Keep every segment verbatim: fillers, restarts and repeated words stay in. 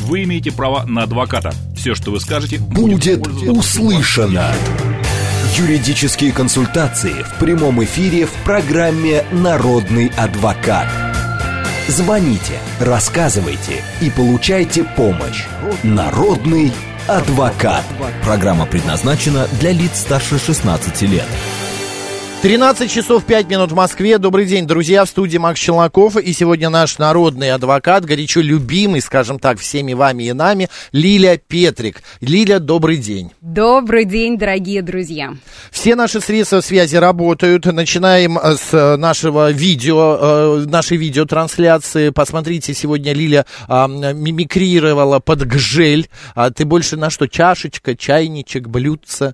Вы имеете право на адвоката. Все, что вы скажете, будет услышано. Юридические консультации в прямом эфире в программе «Народный адвокат». Звоните, рассказывайте и получайте помощь. Народный адвокат. Программа предназначена для лиц старше шестнадцати лет. тринадцать часов пять минут в Москве. Добрый день, друзья, в студии Макс Челноков. И сегодня наш народный адвокат, горячо любимый, скажем так, всеми вами и нами, Лилия Петрик. Лиля, добрый день. Добрый день, дорогие друзья. Все наши средства связи работают. Начинаем с нашего видео, нашей видеотрансляции. Посмотрите, сегодня Лиля а, мимикрировала под гжель. А ты больше на что? Чашечка, чайничек, блюдце?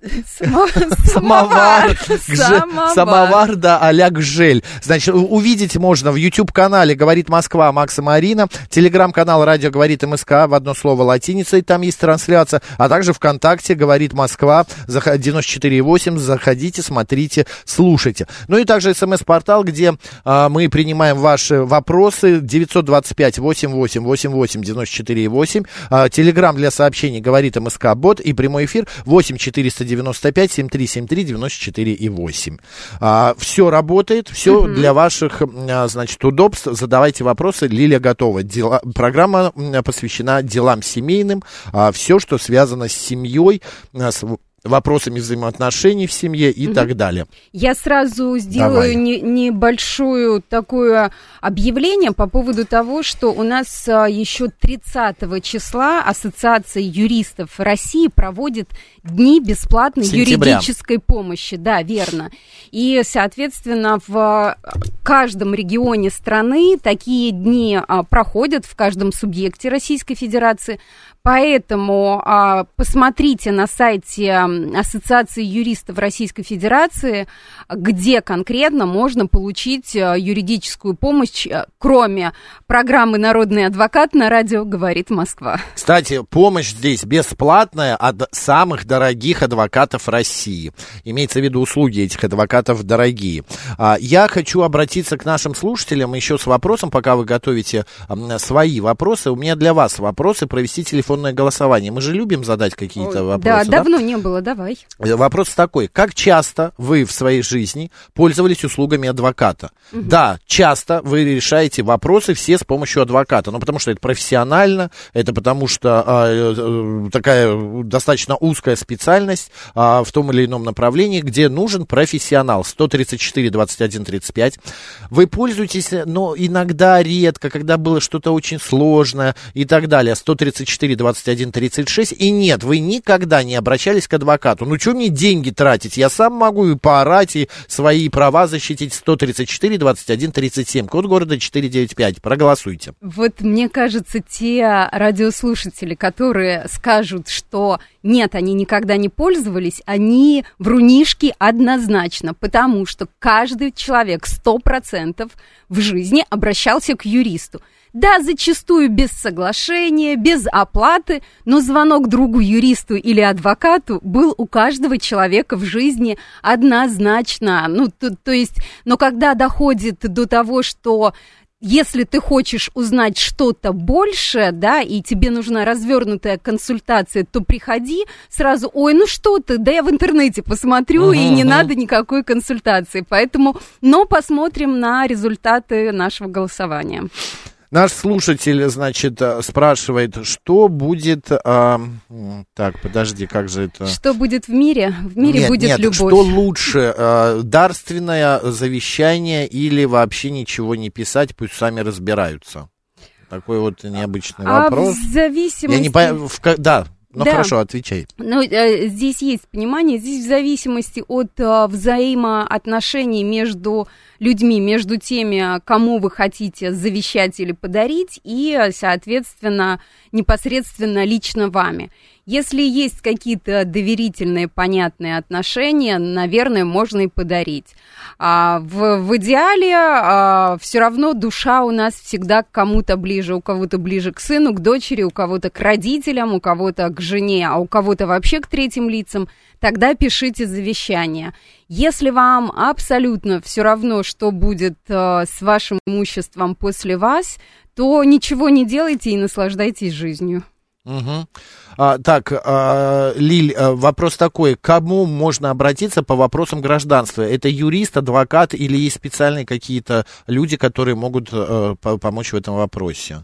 Самовар. Самовар. Самовар, да, а-ля гжель. Значит, увидеть можно в YouTube-канале «Говорит Москва» Макса Марина, телеграм-канал «Радио говорит МСК» в одно слово латиницей, там есть трансляция, а также ВКонтакте «Говорит Москва» девяносто четыре и восемь, заходите, смотрите, слушайте. Ну и также смс-портал, где а, мы принимаем ваши вопросы, девятьсот двадцать пять восемь восемь восемь восемь девяносто четыре и восемь, а, телеграм для сообщений «Говорит МСК» бот и прямой эфир восемь четыреста девяносто пять семьдесят три семьдесят три девяносто четыре и восемь. А, все работает, все mm-hmm. для ваших, а, значит, удобств. Задавайте вопросы, Лилия готова. Дела, программа посвящена делам семейным, а, все, что связано с семьей, а, с вопросами взаимоотношений в семье и mm-hmm. так далее. Я сразу сделаю не, небольшое такое объявление по поводу того, что у нас а, еще тридцатого числа Ассоциация юристов России проводит дни бесплатной Сентября. юридической помощи. Да, верно. И, соответственно, в каждом регионе страны такие дни а, проходят, в каждом субъекте Российской Федерации. Поэтому а, посмотрите на сайте Ассоциации юристов Российской Федерации, где конкретно можно получить юридическую помощь, кроме программы «Народный адвокат» на радио «Говорит Москва». Кстати, помощь здесь бесплатная от самых дорогих адвокатов России. Имеется в виду, услуги этих адвокатов дорогие. А, я хочу обратиться к нашим слушателям еще с вопросом, пока вы готовите а, свои вопросы. У меня для вас вопросы, провести телефон голосование. Мы же любим задать какие-то Ой, вопросы. Да, давно да? не было, давай. Вопрос такой. Как часто вы в своей жизни пользовались услугами адвоката? Угу. Да, часто вы решаете вопросы все с помощью адвоката. Ну, потому что это профессионально, это потому что а, такая достаточно узкая специальность а, в том или ином направлении, где нужен профессионал. сто тридцать четыре двадцать один тридцать пять. Вы пользуетесь, но иногда редко, когда было что-то очень сложное и так далее. сто тридцать четыре двадцать один тридцать шесть. И нет, вы никогда не обращались к адвокату. Ну, что мне деньги тратить? Я сам могу и поорать, и свои права защитить. Сто тридцать четыре двадцать один тридцать семь. Код города четыреста девяносто пять. Проголосуйте. Вот мне кажется, те радиослушатели, которые скажут, что нет, они никогда не пользовались, они врунишки однозначно, потому что каждый человек сто процентов в жизни обращался к юристу. Да, зачастую без соглашения, без оплаты, но звонок другу юристу или адвокату был у каждого человека в жизни однозначно. Ну, то, то есть, но когда доходит до того, что если ты хочешь узнать что-то больше, да, и тебе нужна развернутая консультация, то приходи сразу, ой, ну что ты, да я в интернете посмотрю, uh-huh, и не uh-huh. надо никакой консультации. Поэтому, но посмотрим на результаты нашего голосования. Наш слушатель, значит, спрашивает, что будет... А, так, подожди, как же это... Что будет в мире? В мире нет, будет нет, любовь. Что лучше, а, дарственное завещание или вообще ничего не писать, пусть сами разбираются? Такой вот необычный а вопрос. В зависимости... Я не по... в... Да. Ну, да. Хорошо, отвечай. Ну, э, здесь есть понимание, здесь в зависимости от э, взаимоотношений между людьми, между теми, кому вы хотите завещать или подарить, и, соответственно, непосредственно лично вами. Если есть какие-то доверительные, понятные отношения, наверное, можно и подарить. А в, в идеале а, все равно душа у нас всегда к кому-то ближе. У кого-то ближе к сыну, к дочери, у кого-то к родителям, у кого-то к жене, а у кого-то вообще к третьим лицам. Тогда пишите завещание. Если вам абсолютно все равно, что будет а, с вашим имуществом после вас, то ничего не делайте и наслаждайтесь жизнью. Угу. А, так, а, Лиль, вопрос такой. К кому можно обратиться по вопросам гражданства? Это юрист, адвокат или есть специальные какие-то люди, которые могут а, помочь в этом вопросе?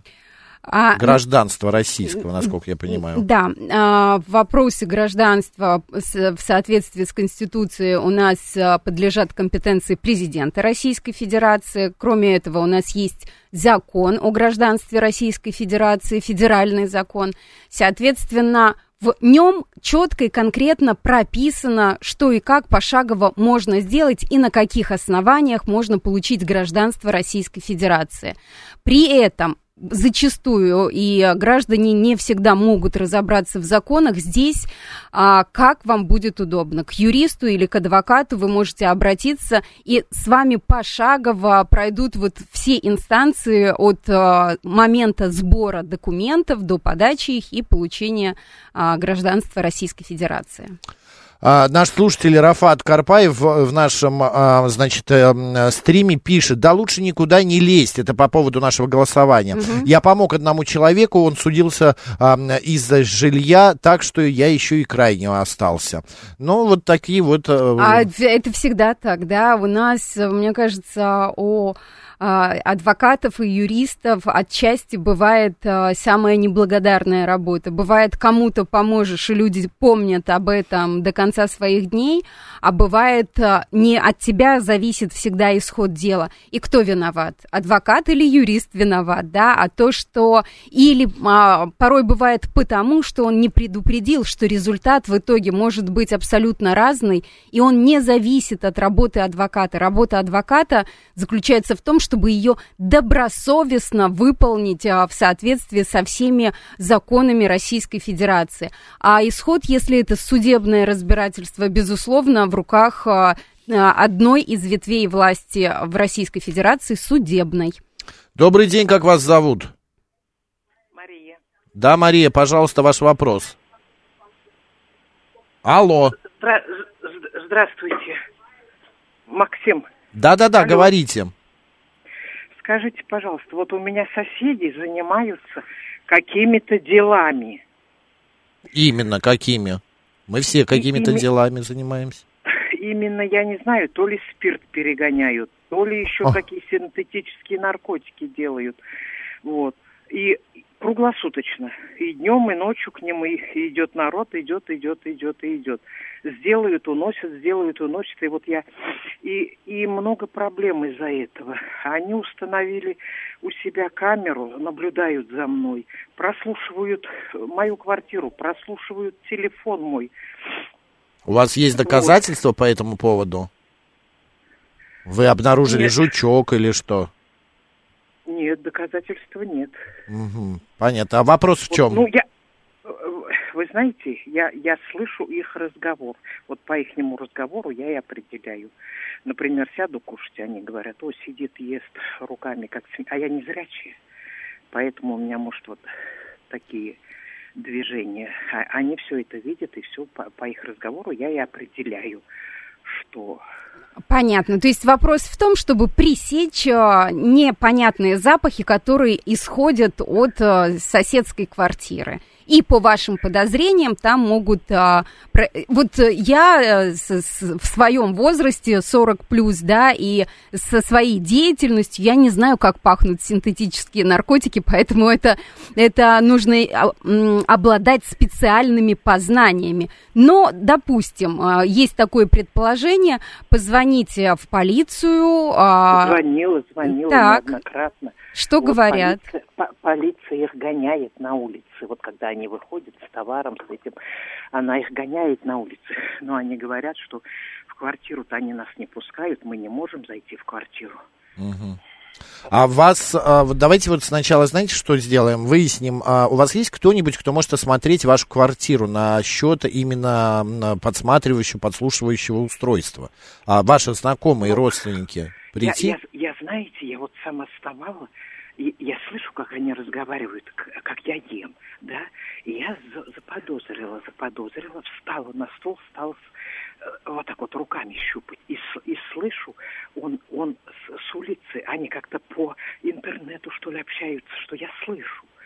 А, гражданство российского, насколько я понимаю. Да, в вопросе гражданства в соответствии с Конституцией у нас подлежат компетенции президента Российской Федерации. Кроме этого, у нас есть закон о гражданстве Российской Федерации, федеральный закон. Соответственно, в нем четко и конкретно прописано, что и как пошагово можно сделать и на каких основаниях можно получить гражданство Российской Федерации. При этом зачастую и граждане не всегда могут разобраться в законах. Здесь а, как вам будет удобно. К юристу или к адвокату вы можете обратиться, и с вами пошагово пройдут вот все инстанции от а, момента сбора документов до подачи их и получения а, гражданства Российской Федерации. А, наш слушатель Рафат Карпаев в, в нашем, а, значит, а, стриме пишет: да лучше никуда не лезть. Это по поводу нашего голосования. Угу. Я помог одному человеку, он судился а, из-за жилья, так что я еще и крайне остался. Ну, вот такие вот... А, а это всегда так, да? У нас, мне кажется, о... адвокатов и юристов отчасти бывает а, самая неблагодарная работа. Бывает, кому-то поможешь, и люди помнят об этом до конца своих дней, а бывает, а, не от тебя зависит всегда исход дела. И кто виноват? Адвокат или юрист виноват, да? А то, что... Или а, порой бывает потому, что он не предупредил, что результат в итоге может быть абсолютно разный, и он не зависит от работы адвоката. Работа адвоката заключается в том, что чтобы ее добросовестно выполнить а, в соответствии со всеми законами Российской Федерации. А исход, если это судебное разбирательство, безусловно, в руках а, одной из ветвей власти в Российской Федерации, судебной. Добрый день, как вас зовут? Мария. Да, Мария, пожалуйста, ваш вопрос. Алло. Здра- здравствуйте, Максим. Да-да-да, Алло. Говорите. Скажите, пожалуйста, вот у меня соседи занимаются какими-то делами. Именно какими? Мы все какими-то Ими... делами занимаемся. Именно, я не знаю, то ли спирт перегоняют, то ли еще О. какие синтетические наркотики делают. Вот. И круглосуточно. И днем, и ночью к ним и идет народ, идет, идет, идет и идет. Сделают, уносят, сделают, уносят. И вот я... И, и много проблем из-за этого. Они установили у себя камеру, наблюдают за мной, прослушивают мою квартиру, прослушивают телефон мой. У вас есть доказательства вот. По этому поводу? Вы обнаружили Нет. жучок или что? Нет, доказательства нет. Угу, понятно. А вопрос в чем? Вот, ну, я, вы знаете, я, я слышу их разговор. Вот по ихнему разговору я и определяю. Например, сяду кушать, они говорят: о, сидит, ест руками, как свинья. А я не зрячая. Поэтому у меня, может, вот такие движения. А, они все это видят, и все по, по их разговору я и определяю, что... Понятно. То есть вопрос в том, чтобы пресечь непонятные запахи, которые исходят от соседской квартиры. И по вашим подозрениям там могут... А, про... Вот я с, с, в своем возрасте, сорок плюс, да, и со своей деятельностью, я не знаю, как пахнут синтетические наркотики, поэтому это, это нужно обладать специальными познаниями. Но, допустим, есть такое предположение, позвоните в полицию. Звонила, звонила так. неоднократно. Что вот говорят? Полиция, по, полиция их гоняет на улице. Вот когда они выходят с товаром, с этим, она их гоняет на улице. Но они говорят, что в квартиру-то они нас не пускают, мы не можем зайти в квартиру. Угу. А вас, давайте вот сначала, знаете, что сделаем? Выясним, у вас есть кто-нибудь, кто может осмотреть вашу квартиру на счет именно подсматривающего, подслушивающего устройства? А ваши знакомые, родственники прийти? Я, я, я, знаете, я вот сама вставала, и я слышу, как они разговаривают, как я ем, да, и я заподозрила, заподозрила, встала на стол, стала вот так вот руками щупать, и, и слышу, он, он с, с улицы, они как-то по интернету, что ли, общаются, что я слышу.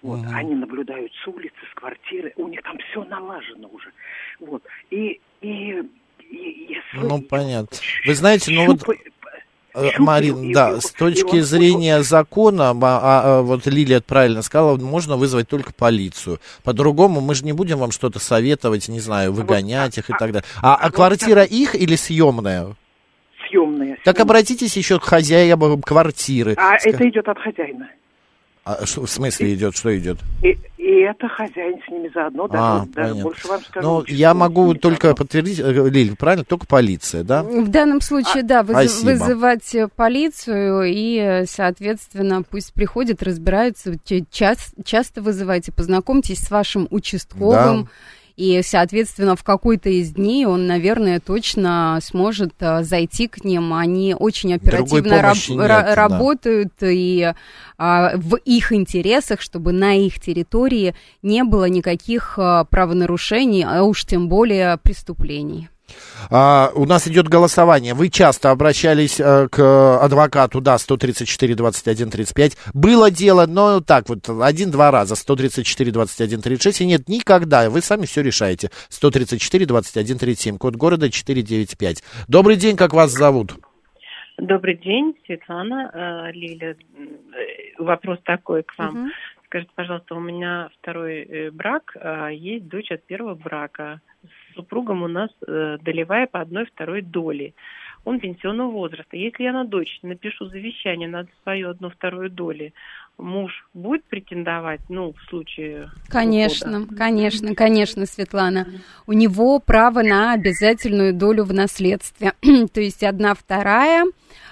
Вот, Угу. они наблюдают с улицы, с квартиры, у них там все налажено уже. Вот, и, и, и если... Ну, понятно. Вы знаете, ну вот... Щупаю, Марин, да, с точки он... зрения закона, а, а, вот Лилия правильно сказала, можно вызвать только полицию. По-другому мы же не будем вам что-то советовать, не знаю, выгонять вот, их и а, так далее. А, а, а квартира вот, их или съемная? Съемная. Так обратитесь еще к хозяевам квартиры. А Ск... это идет от хозяина. А, что, в смысле идет? Что идет? И, и это хозяин с ними заодно, да, а, да, больше вам скажу. Ну, я могу только заодно. подтвердить, Лиль, правильно, только полиция, да? В данном случае, а, да, выз, вызывать полицию и, соответственно, пусть приходят, разбираются, час, часто вызывайте, познакомьтесь с вашим участковым. Да. И, соответственно, в какой-то из дней он, наверное, точно сможет а, зайти к ним. Они очень оперативно раб- нет, ра- работают, да. И а, в их интересах, чтобы на их территории не было никаких а, правонарушений, а уж тем более преступлений. А, у нас идет голосование. Вы часто обращались а, к адвокату, да, сто тридцать четыре двадцать один тридцать пять. Было дело, но так вот, один-два раза, сто тридцать четыре двадцать один тридцать шесть. И нет, никогда, вы сами все решаете. сто тридцать четыре двадцать один тридцать семь, код города четыреста девяносто пять. Добрый день, как вас зовут? Добрый день, Светлана, э, Лиля. Вопрос такой к вам. Uh-huh. Скажите, пожалуйста, у меня второй э, брак, э, есть дочь от первого брака. С супругом у нас э, долевая по одной второй доли. Он пенсионного возраста. Если я на дочь напишу завещание на свою одну вторую доли, муж будет претендовать, ну, в случае... Конечно, ухода? конечно, конечно, Светлана. У него право на обязательную долю в наследстве. То есть одна вторая...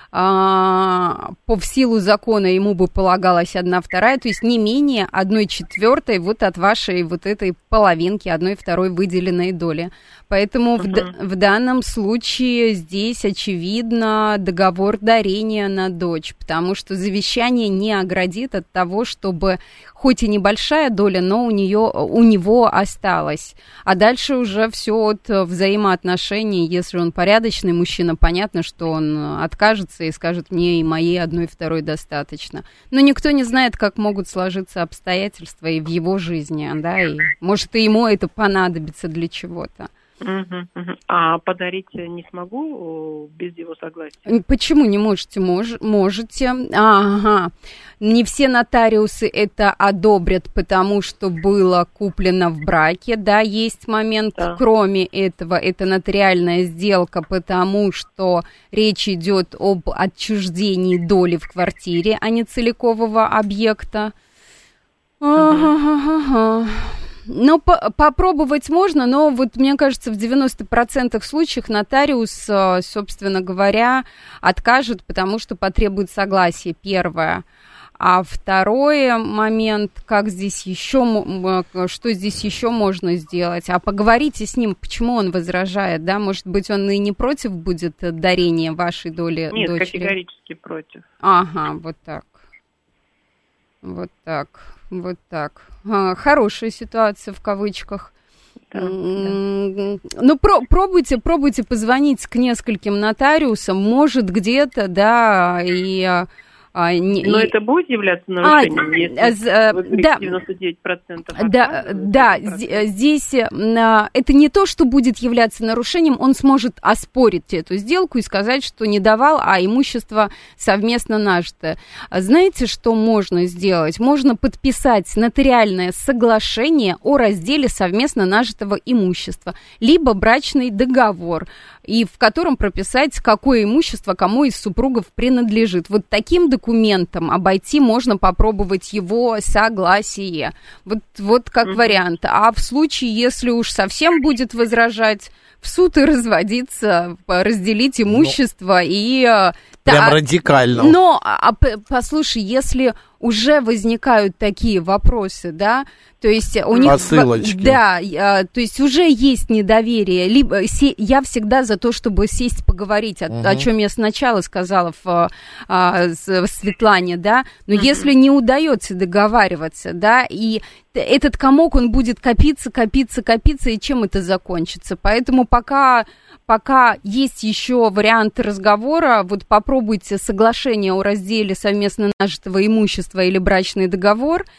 А, по в силу закона ему бы полагалась одна вторая, то есть не менее одной четвертой вот от вашей вот этой половинки, одной второй выделенной доли. Поэтому uh-huh. в, в данном случае здесь очевидно договор дарения на дочь, потому что завещание не оградит от того, чтобы хоть и небольшая доля, но у нее, у него осталась. А дальше уже все от взаимоотношений. Если он порядочный мужчина, понятно, что он откажется и скажет: мне и моей одной второй достаточно. Но никто не знает, как могут сложиться обстоятельства и в его жизни, да, и может и ему это понадобится для чего-то. Uh-huh, uh-huh. А подарить не смогу без его согласия? Почему не можете? Мож, можете. Ага. Не все нотариусы это одобрят, потому что было куплено в браке. Да, есть момент. Да. Кроме этого, это нотариальная сделка, потому что речь идет об отчуждении доли в квартире, а не целикового объекта. Ага. Ну, по- попробовать можно, но вот, мне кажется, в девяноста процентах случаев нотариус, собственно говоря, откажет, потому что потребует согласия, первое. А второй момент, как здесь еще, что здесь еще можно сделать? А поговорите с ним, почему он возражает, да? Может быть, он и не против будет дарения вашей доли Нет, дочери? Нет, категорически против. Ага, вот так. Вот так. Вот так. А, хорошая ситуация в кавычках. Да, mm-hmm. да. Ну, про- пробуйте, пробуйте позвонить к нескольким нотариусам, может, где-то, да, и... А, не, Но и... это будет являться нарушением, а, если а, вы да, девяносто девять процентов да, да, здесь а, это не то, что будет являться нарушением, он сможет оспорить эту сделку и сказать, что не давал, а имущество совместно нажито. Знаете, что можно сделать? Можно подписать нотариальное соглашение о разделе совместно нажитого имущества, либо брачный договор, и в котором прописать, какое имущество кому из супругов принадлежит. Вот таким документом обойти можно попробовать его согласие. Вот, вот как mm-hmm. вариант. А в случае, если уж совсем будет возражать, в суд и разводиться, разделить имущество. Но... и... Прям та... радикально. Но, а, послушай, если уже возникают такие вопросы, да, то есть у них... Посылочки. Да, то есть уже есть недоверие. Либо я всегда за то, чтобы сесть поговорить, угу. о, о чем я сначала сказала в, а, в Светлане, да, но угу. если не удается договариваться, да, и этот комок, он будет копиться, копиться, копиться, и чем это закончится? Поэтому пока... Пока есть еще варианты разговора, вот попробуйте соглашение о разделе совместно нажитого имущества или брачный договор,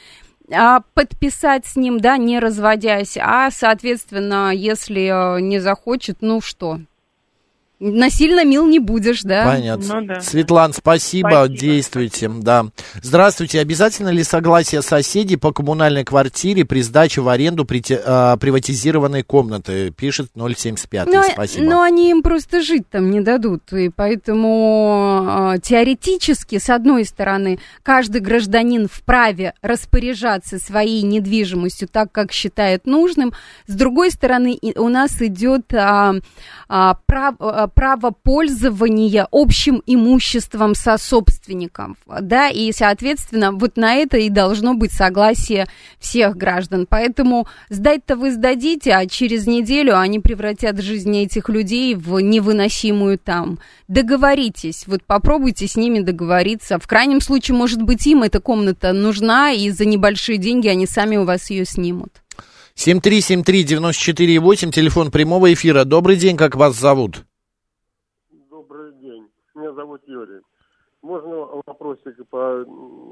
а, подписать с ним, да, не разводясь, а, соответственно, если не захочет, ну что... Насильно мил не будешь, да? Понятно. Ну, да. Светлана, спасибо, Спасибо. действуйте, да. Здравствуйте, обязательно ли согласие соседей по коммунальной квартире при сдаче в аренду прити, а, приватизированной комнаты, пишет ноль семьдесят пять, но, спасибо. Но они им просто жить там не дадут, и поэтому э, теоретически, с одной стороны, каждый гражданин вправе распоряжаться своей недвижимостью так, как считает нужным, с другой стороны, и у нас идет а, а, прав, право пользования общим имуществом сособственников, да, и, соответственно, вот на это и должно быть согласие всех граждан. Поэтому сдать-то вы сдадите, а через неделю они превратят жизнь этих людей в невыносимую там. Договоритесь, вот попробуйте с ними договориться. В крайнем случае, может быть, им эта комната нужна, и за небольшие деньги они сами у вас ее снимут. семь три семь три девять четыре восемь, телефон прямого эфира. Добрый день, как вас зовут? Добрый день, меня зовут Юрий. Можно вопросик по,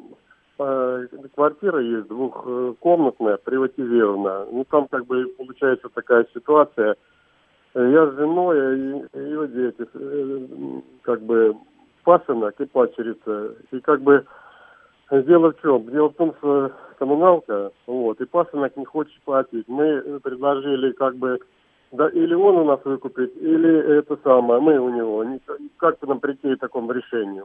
по квартира есть двухкомнатная, приватизированная. Ну там как бы получается такая ситуация. Я с женой и ее дети, как бы пасынок и падчерица. И как бы дело в чем? Дело в том, что коммуналка, вот, и пасынок не хочет платить. Мы предложили как бы, да, или он у нас выкупит, или это самое, мы у него. Как нам прийти к такому решению?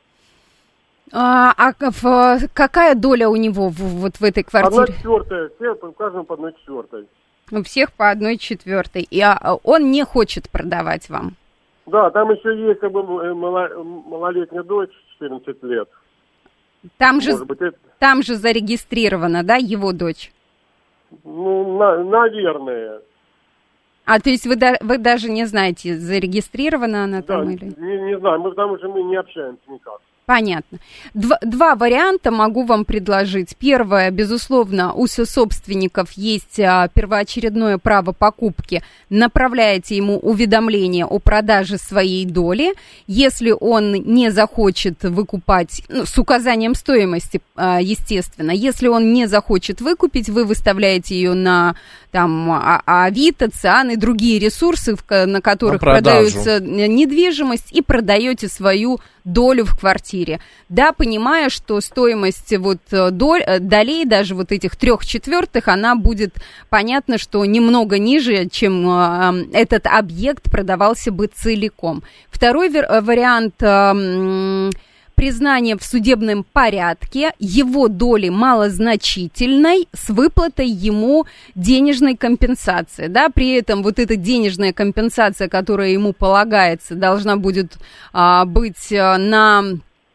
А, а в, какая доля у него в, вот в этой квартире? Одна четвертая, все, каждому по одной четвертой. У всех по одной четвертой. И а, он не хочет продавать вам? Да, там еще есть как бы мало, малолетняя дочь, четырнадцать лет. Там же, быть, это... там же зарегистрирована, да, его дочь? Ну, на, наверное. А, то есть вы, да, вы даже не знаете, зарегистрирована она там да, или... Не, не знаю, мы, потому что мы не общаемся никак. Понятно. Два, два варианта могу вам предложить. Первое, безусловно, у сособственников есть а, первоочередное право покупки. Направляете ему уведомление о продаже своей доли. Если он не захочет выкупать, ну, с указанием стоимости, а, естественно, если он не захочет выкупить, вы выставляете ее на там, а, Авито, Циан и другие ресурсы, на которых на продается недвижимость, и продаете свою долю в квартире. Да, понимая, что стоимость вот доль, долей, даже вот этих трех четвертых, она будет, понятно, что немного ниже, чем э, этот объект продавался бы целиком. Второй вер- вариант э, признание в судебном порядке его доли малозначительной с выплатой ему денежной компенсации. Да, при этом вот эта денежная компенсация, которая ему полагается, должна будет а, быть на...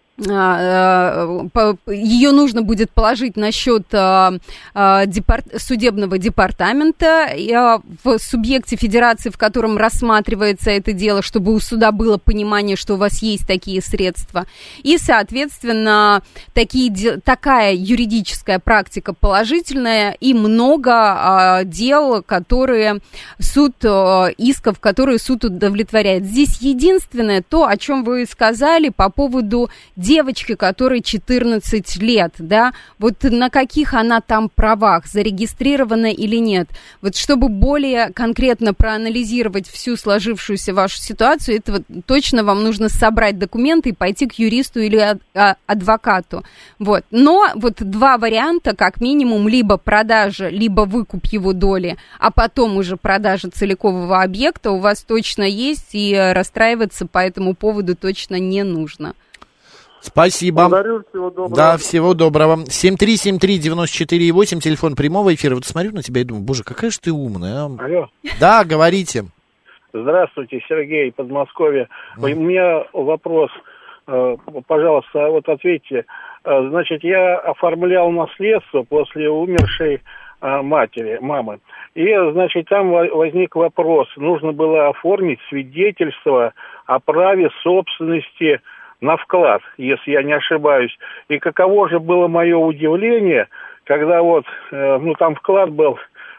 ее нужно будет положить на счет судебного департамента в субъекте федерации, в котором рассматривается это дело, чтобы у суда было понимание, что у вас есть такие средства. И, соответственно, такие, такая юридическая практика положительная, и много дел, которые суд, исков, которые суд удовлетворяет. Здесь единственное то, о чем вы сказали по поводу девочки, которой четырнадцать лет, да, вот на каких она там правах, зарегистрирована или нет. Вот чтобы более конкретно проанализировать всю сложившуюся вашу ситуацию, это вот точно вам нужно собрать документы и пойти к юристу или адвокату. Вот. Но вот два варианта, как минимум, либо продажа, либо выкуп его доли, а потом уже продажа целикового объекта у вас точно есть, и расстраиваться по этому поводу точно не нужно. Спасибо. Благодарю, всего доброго. Да, всего доброго. семь три семь три девять четыре восемь, телефон прямого эфира. Вот смотрю на тебя и думаю, боже, какая же ты умная. А? Алло. Да, говорите. Здравствуйте, Сергей, Подмосковье. Mm. У меня вопрос, пожалуйста, вот ответьте. Значит, я оформлял наследство после умершей матери, мамы. И, значит, там возник вопрос. Нужно было оформить свидетельство о праве собственности на вклад, если я не ошибаюсь. И каково же было мое удивление, когда вот, э, ну, там вклад был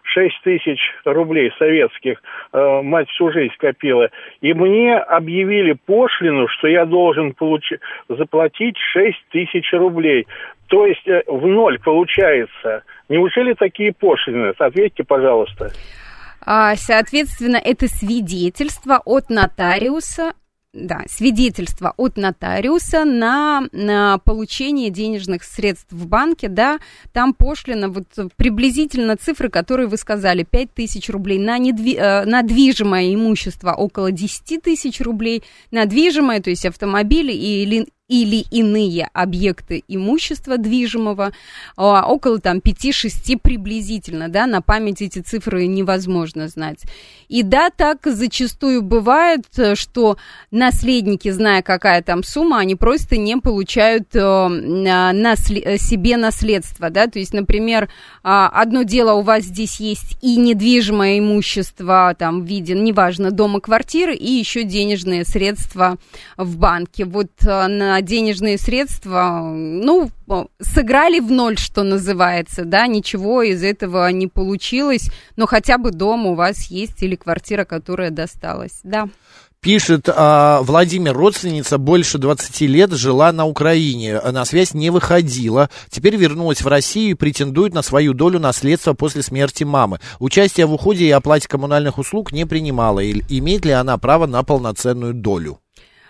шесть тысяч рублей советских, э, мать всю жизнь копила, и мне объявили пошлину, что я должен получи- заплатить шесть тысяч рублей. То есть э, в ноль получается. Неужели такие пошлины? Ответьте, пожалуйста. Соответственно, это свидетельство от нотариуса. Да, свидетельство от нотариуса на, на получение денежных средств в банке, да, там пошлина, вот приблизительно цифры, которые вы сказали, пять тысяч рублей, на, недви, на движимое имущество около десять тысяч рублей, на движимое, то есть автомобили или, или иные объекты имущества движимого, около там пять-шесть приблизительно, да, на память эти цифры невозможно знать. И да, так зачастую бывает, что наследники, зная, какая там сумма, они просто не получают э, наслед... себе наследство, да, то есть, например, э, одно дело у вас здесь есть и недвижимое имущество, там, в виде, неважно, дома, квартиры, и еще денежные средства в банке. Вот э, на денежные средства, ну, сыграли в ноль, что называется, да, ничего из этого не получилось, но хотя бы дом у вас есть или квартира, которая досталась, да. Пишет а, Владимир, родственница больше двадцати лет жила на Украине, на связь не выходила, теперь вернулась в Россию и претендует на свою долю наследства после смерти мамы. Участие в уходе и оплате коммунальных услуг не принимала. И, имеет ли она право на полноценную долю?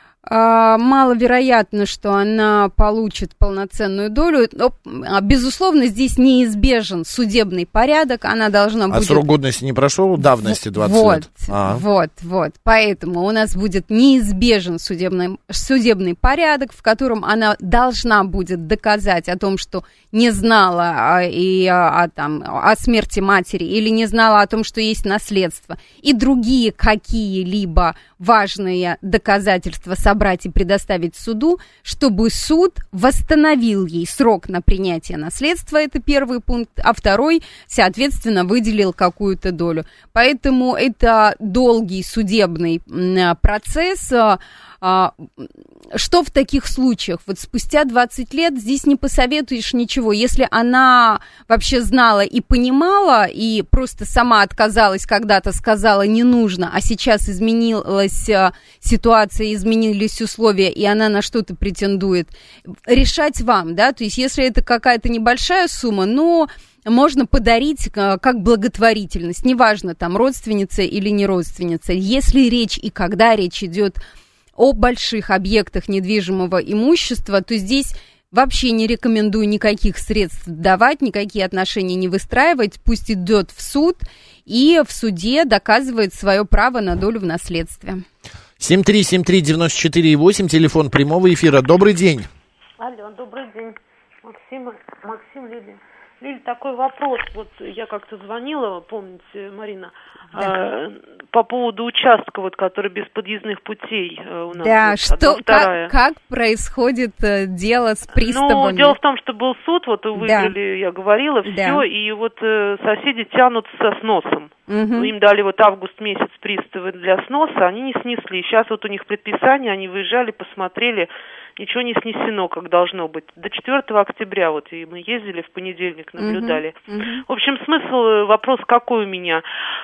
Маловероятно, что она получит полноценную долю. Но, безусловно, здесь неизбежен судебный порядок. Она должна а будет... А срок годности не прошел? Давности двадцать вот, лет? А. Вот, вот. Поэтому у нас будет неизбежен судебный, судебный порядок, в котором она должна будет доказать о том, что не знала и, о, там, о смерти матери или не знала о том, что есть наследство. И другие какие-либо важные доказательства собрать и предоставить суду, чтобы суд восстановил ей срок на принятие наследства, это первый пункт, а второй, соответственно, выделил какую-то долю. Поэтому это долгий судебный процесс. Что в таких случаях? Вот спустя двадцать лет здесь не посоветуешь ничего. Если она вообще знала и понимала, и просто сама отказалась когда-то, сказала не нужно, а сейчас изменилась ситуация, изменились условия, и она на что-то претендует, решать вам, да? То есть если это какая-то небольшая сумма, но можно подарить как благотворительность, неважно, там, родственница или не родственница. Если речь и когда речь идет о больших объектах недвижимого имущества, то здесь вообще не рекомендую никаких средств давать, никакие отношения не выстраивать, пусть идет в суд и в суде доказывает свое право на долю в наследстве. семь три семь три девять четыре восемь, телефон прямого эфира. Добрый день. Алло, добрый день. Максим, Максим, Лилия. Лиль, такой вопрос. Вот я как-то звонила, помните, Марина, да. э, по поводу участка, вот, который без подъездных путей э, у нас. Да, вот, что, как, как происходит э, дело с приставами? Ну, дело в том, что был суд, вот выиграли, да. Я говорила, все, да. И вот э, соседи тянут со сносом. Угу. Им дали вот август месяц приставы для сноса, они не снесли. Сейчас вот у них предписание, они выезжали, посмотрели, ничего не снесено, как должно быть. До четвёртого октября вот и мы ездили в понедельник, наблюдали. Uh-huh, uh-huh. В общем, смысл, вопрос какой у меня?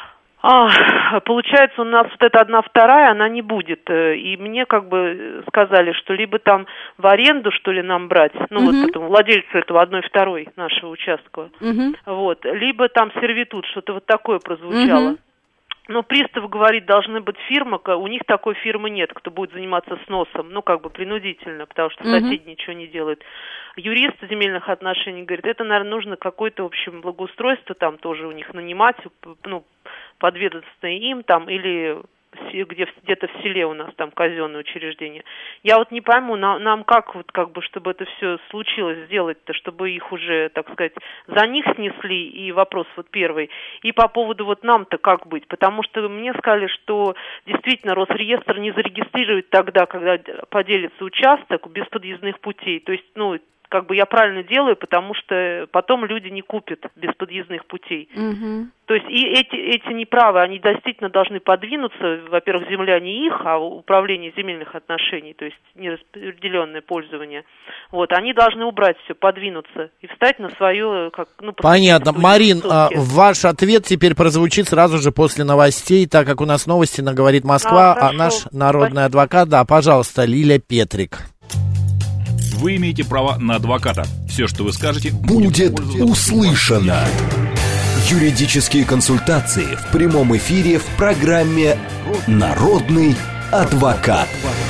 А, получается, у нас вот эта одна вторая, она не будет. И мне как бы сказали, что либо там в аренду, что ли, нам брать, ну uh-huh. вот этому владельцу этого одной второй нашего участка, uh-huh. вот, либо там сервитут, что-то вот такое прозвучало. Uh-huh. Но пристав говорит, должны быть фирма, у них такой фирмы нет, кто будет заниматься сносом, ну, как бы принудительно, потому что uh-huh. соседи ничего не делают. Юрист земельных отношений говорит, это, наверное, нужно какое-то, в общем, благоустройство там тоже у них нанимать, ну, подведомственное им там, или где, где-то в селе у нас там казенное учреждение. Я вот не пойму, нам, нам как вот как бы, чтобы это все случилось, сделать-то, чтобы их уже, так сказать, за них снесли, и вопрос вот первый. И по поводу вот нам-то как быть? Потому что мне сказали, что действительно Росреестр не зарегистрирует тогда, когда поделится участок без подъездных путей. То есть, ну, как бы я правильно делаю, потому что потом люди не купят без подъездных путей. Угу. То есть и эти, эти неправы, они действительно должны подвинуться. Во-первых, земля не их, а управление земельных отношений, то есть нераспределенное пользование. Вот, они должны убрать все, подвинуться и встать на свое... Как, ну, понятно. Марин, а, ваш ответ теперь прозвучит сразу же после новостей, так как у нас новости на «Говорит Москва», а, а наш народный Спасибо. адвокат, да, пожалуйста, Лиля Петрик. Вы имеете право на адвоката. Все, что вы скажете, будет, будет услышано. Юридические консультации в прямом эфире в программе «Народный адвокат».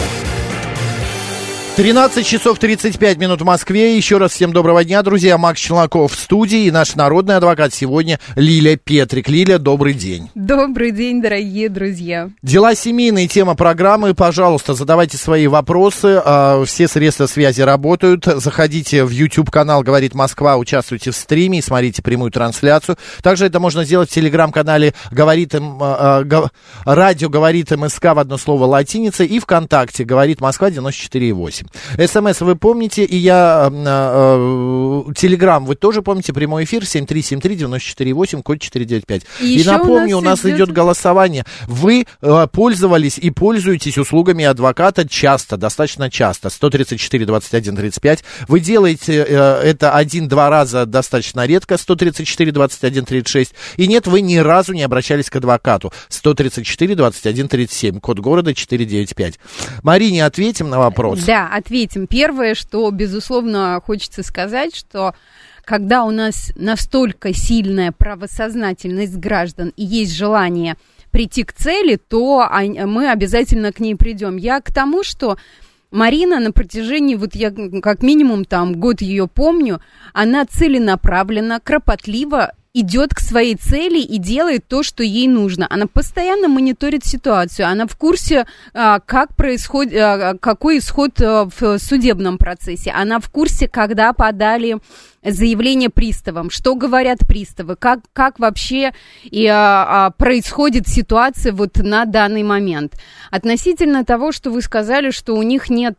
тринадцать часов тридцать пять минут в Москве. Еще раз всем доброго дня, друзья. Макс Челноков в студии и наш народный адвокат сегодня Лиля Петрик. Лиля, добрый день. Добрый день, дорогие друзья. Дела семейные, тема программы. Пожалуйста, задавайте свои вопросы. Все средства связи работают. Заходите в YouTube-канал «Говорит Москва», участвуйте в стриме и смотрите прямую трансляцию. Также это можно сделать в телеграм-канале «Говорит М», радио «Говорит МСК» в одно слово латиница и ВКонтакте «Говорит Москва» девяносто четыре и восемь. СМС вы помните, и я, Телеграм э, э, вы тоже помните, прямой эфир семь три семь три девять четыре восемь, код четыре девять пять. И, и напомню, у нас, у нас идет голосование. Вы э, пользовались и пользуетесь услугами адвоката часто, достаточно часто, сто тридцать четыре двадцать один тридцать пять. Вы делаете э, это один-два раза достаточно редко, сто тридцать четыре двадцать один тридцать шесть. И нет, вы ни разу не обращались к адвокату, сто тридцать четыре двадцать один тридцать семь, код города четыре девять пять. Марине ответим на вопрос? Да. Ответим. Первое, что, безусловно, хочется сказать, что когда у нас настолько сильная правосознательность граждан и есть желание прийти к цели, то мы обязательно к ней придем. Я к тому, что Марина на протяжении, вот я как минимум там год ее помню, она целенаправленно, кропотливо идет к своей цели и делает то, что ей нужно. Она постоянно мониторит ситуацию, она в курсе, как происходит, какой исход в судебном процессе, она в курсе, когда подали заявление приставам, что говорят приставы, как, как вообще и, а, происходит ситуация вот на данный момент. Относительно того, что вы сказали, что у них нет...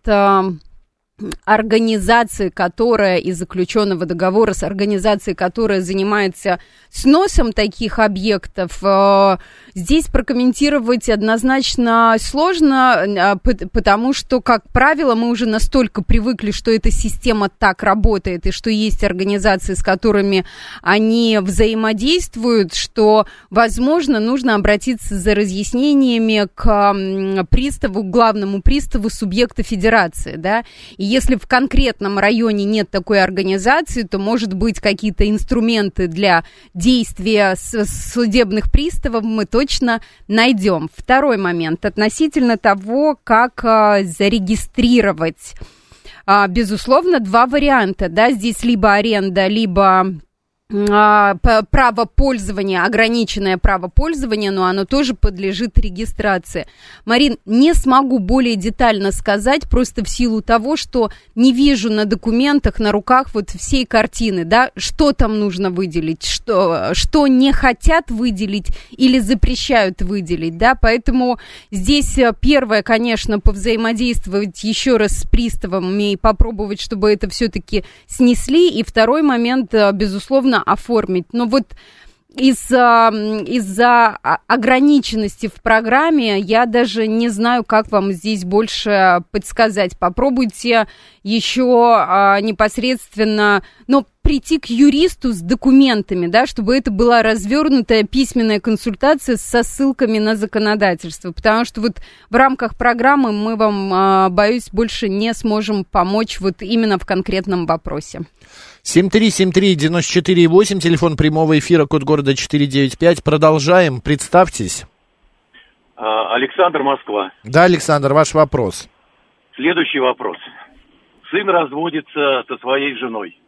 организации, которая из заключенного договора, с организацией, которая занимается сносом таких объектов, здесь прокомментировать однозначно сложно, потому что, как правило, мы уже настолько привыкли, что эта система так работает, и что есть организации, с которыми они взаимодействуют, что, возможно, нужно обратиться за разъяснениями к приставу, к главному приставу субъекта федерации, да, и если в конкретном районе нет такой организации, то, может быть, какие-то инструменты для действия судебных приставов мы точно найдем. Второй момент относительно того, как а, зарегистрировать. А, безусловно, два варианта, да, здесь либо аренда, либо... право пользования, ограниченное право пользования, но оно тоже подлежит регистрации. Марин, не смогу более детально сказать, просто в силу того, что не вижу на документах, на руках вот всей картины, да, что там нужно выделить, что, что не хотят выделить или запрещают выделить, да, поэтому здесь первое, конечно, повзаимодействовать еще раз с приставами и попробовать, чтобы это все-таки снесли, и второй момент, безусловно, оформить. Но вот из-за, из-за ограниченности в программе я даже не знаю, как вам здесь больше подсказать. Попробуйте еще а, непосредственно, но прийти к юристу с документами, да, чтобы это была развернутая письменная консультация со ссылками на законодательство, потому что вот в рамках программы мы вам, а, боюсь, больше не сможем помочь вот именно в конкретном вопросе. семь три семь три девять четыре восемь, телефон прямого эфира, код города четыре девять пять. Продолжаем. Представьтесь. Александр, Москва. Да, Александр, ваш вопрос. Следующий вопрос. Сын разводится со своей женой.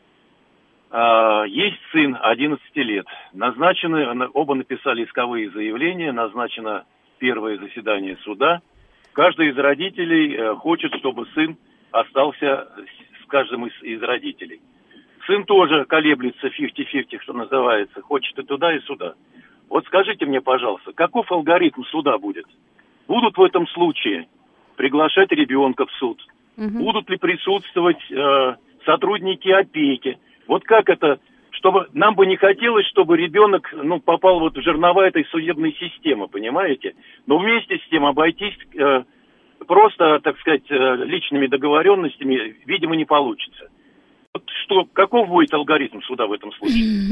Есть сын одиннадцати лет. Назначены, оба написали исковые заявления, назначено первое заседание суда. Каждый из родителей хочет, чтобы сын остался с каждым из, из родителей. Сын тоже колеблется фифти-фифти, что называется, хочет и туда, и сюда. Вот скажите мне, пожалуйста, каков алгоритм суда будет? Будут в этом случае приглашать ребенка в суд? Угу. Будут ли присутствовать э, сотрудники опеки. Вот как это, чтобы нам бы не хотелось, чтобы ребенок, ну, попал вот в жернова этой судебной системы, понимаете? Но вместе с тем обойтись э, просто, так сказать, э, личными договоренностями, видимо, не получится. Вот что, каков будет алгоритм суда в этом случае?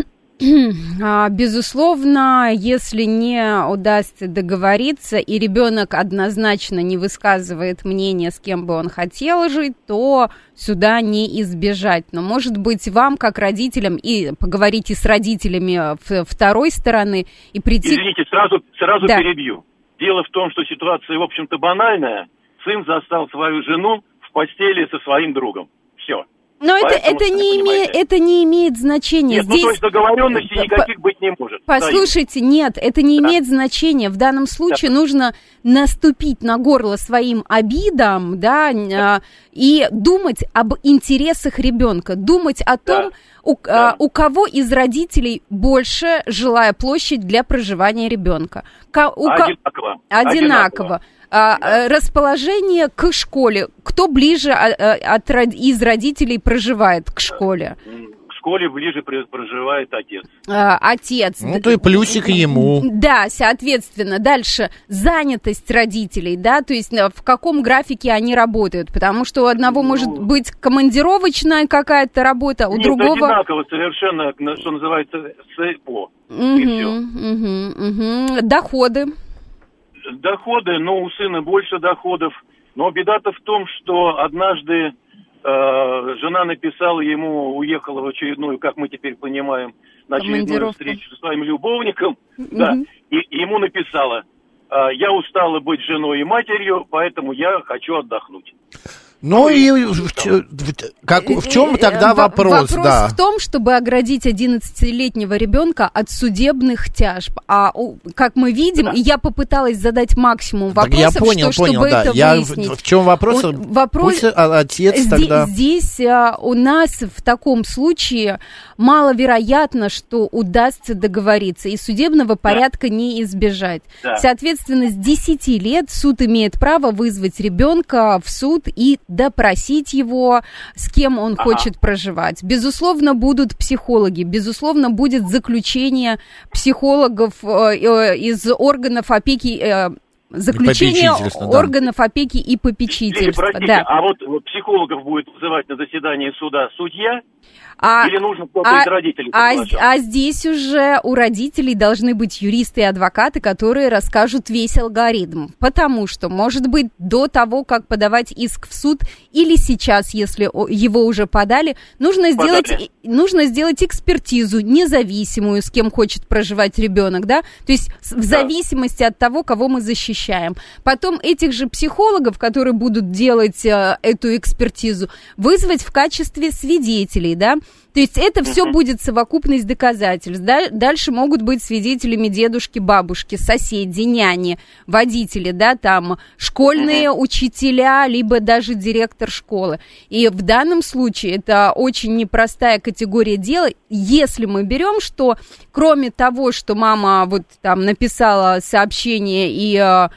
Безусловно, если не удастся договориться, и ребенок однозначно не высказывает мнение, с кем бы он хотел жить, то суда не избежать. Но, может быть, вам, как родителям, и поговорите с родителями второй стороны, и прийти... Извините, сразу, сразу да. перебью. Дело в том, что ситуация, в общем-то, банальная. Сын застал свою жену в постели со своим другом. Все. Но это, это, не имеет, это не имеет значения. Нет, Здесь... ну то есть договоренности никаких быть не может. Послушайте, нет, это не да. имеет значения. В данном случае да. нужно наступить на горло своим обидам, да, да. и думать об интересах ребенка, думать о том, да. у, да. у кого из родителей больше жилая площадь для проживания ребенка. У Одинаково. Одинаково. Одинаково. Да. Расположение к школе. Кто ближе от, из родителей проживает к школе? К школе ближе проживает отец. А, отец. Ну, то и плюсик ему. Да, соответственно. Дальше. Занятость родителей, да, то есть в каком графике они работают. Потому что у одного ну, может быть командировочная какая-то работа, у нет, другого... одинаково совершенно, что называется, СЭПО. Угу, и все. Угу, угу. Доходы. Доходы, ну, у сына больше доходов. Но беда-то в том, что однажды э, жена написала ему, уехала в очередную, как мы теперь понимаем, на очередную встречу со своим любовником. Mm-hmm. Да, и, и ему написала, э, я устала быть женой и матерью, поэтому я хочу отдохнуть. Ну и в, как, в чем тогда вопрос? Вопрос да. в том, чтобы оградить одиннадцатилетнего ребенка от судебных тяжб. А как мы видим, да. и я попыталась задать максимум вопросов, я понял, что, понял, чтобы да. это я выяснить. В, в чем вопрос? У, вопрос Пусть отец здесь, тогда... Здесь а, у нас в таком случае маловероятно, что удастся договориться, и судебного да. порядка не избежать. Да. Соответственно, с десяти лет суд имеет право вызвать ребенка в суд и допросить его, с кем он ага. хочет проживать. Безусловно, будут психологи, безусловно, будет заключение психологов э, из органов опеки, э, заключение органов да. опеки и попечительства. Простите, да. А вот психологов будет вызывать на заседании суда судья? А, Или нужно кто-то а, из родителей? А, а здесь уже у родителей должны быть юристы и адвокаты, которые расскажут весь алгоритм. Потому что, может быть, до того, как подавать иск в суд, или сейчас, если его уже подали, нужно сделать, нужно сделать экспертизу независимую, с кем хочет проживать ребенок, да? То есть в зависимости от того, кого мы защищаем. Потом этих же психологов, которые будут делать э, эту экспертизу, вызвать в качестве свидетелей, да? То есть это все uh-huh. будет совокупность доказательств. Да? Дальше могут быть свидетелями дедушки, бабушки, соседи, няни, водители, да, там школьные uh-huh. учителя, либо даже директор школы. И в данном случае это очень непростая категория дела, если мы берем, что кроме того, что мама вот там написала сообщение и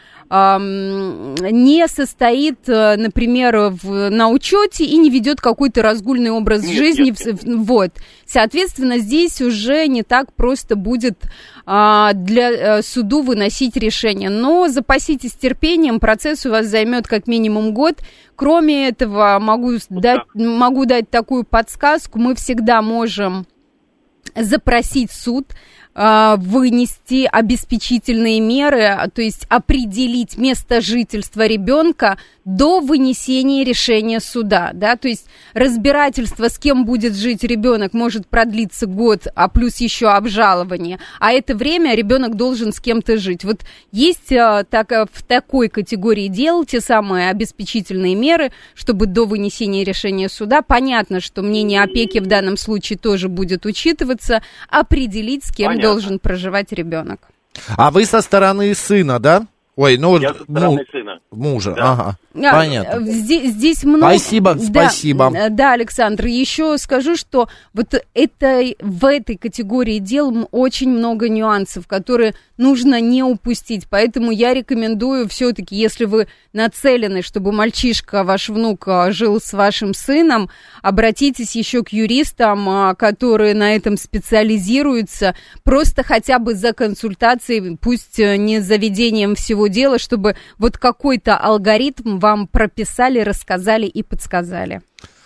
не состоит, например, в, на учете и не ведет какой-то разгульный образ нет, жизни. Нет, нет. Вот. Соответственно, здесь уже не так просто будет а, для а, суду выносить решение. Но запаситесь терпением, процесс у вас займет как минимум год. Кроме этого, могу, вот дать, могу дать такую подсказку. Мы всегда можем запросить суд, вынести обеспечительные меры, то есть определить место жительства ребенка до вынесения решения суда, да, то есть разбирательство, с кем будет жить ребенок, может продлиться год, а плюс еще обжалование, а это время ребенок должен с кем-то жить. Вот есть так, в такой категории дел те самые обеспечительные меры, чтобы до вынесения решения суда, понятно, что мнение опеки в данном случае тоже будет учитываться, определить, с кем Понятно. должен проживать ребенок. А вы со стороны сына, да? Ой, ну, Я со стороны ну сына. Мужа, Да. ага. А, Понятно. Здесь, здесь много... Спасибо, да, спасибо. Да, Александр, еще скажу, что вот это, в этой категории дел очень много нюансов, которые нужно не упустить. Поэтому я рекомендую все-таки, если вы нацелены, чтобы мальчишка, ваш внук, жил с вашим сыном, обратитесь еще к юристам, которые на этом специализируются, просто хотя бы за консультацией, пусть не за ведением всего дела, чтобы вот какой-то алгоритм вам прописали, рассказали и подсказали.